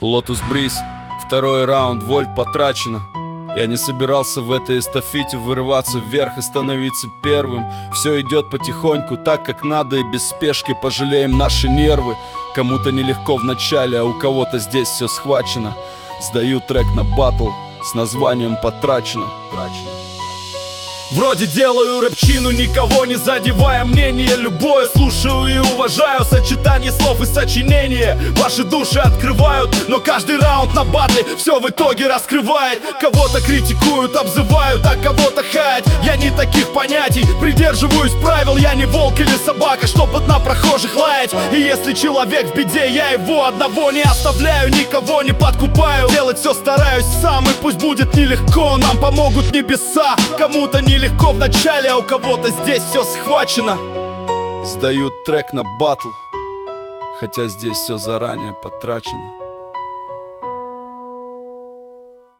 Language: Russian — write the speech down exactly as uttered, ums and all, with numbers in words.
Lotus Breeze, второй раунд, вольт потрачено. Я не собирался в этой эстафете вырываться вверх и становиться первым. Все идет потихоньку, так как надо, и без спешки пожалеем наши нервы. Кому-то нелегко в начале, а у кого-то здесь все схвачено. Сдаю трек на батл с названием «Потрачено». Вроде делаю рэпчину, никого не задевая, мнение любое слушаю и уважаю. Сочетание слов и сочинения ваши души открывают, но каждый раунд на батле все в итоге раскрывает. Кого-то критикуют, обзывают, а кого-то хаять. Я не таких понятий, придерживаюсь правил. Я не волк или собака, чтоб на прохожих лаять. И если человек в беде, я его одного не оставляю, никого не подкупаю. Делать все стараюсь сам, и пусть будет нелегко, нам помогут небеса. Кому-то не легко в начале, а у кого-то здесь все схвачено. Сдают трек на батл, хотя здесь все заранее потрачено.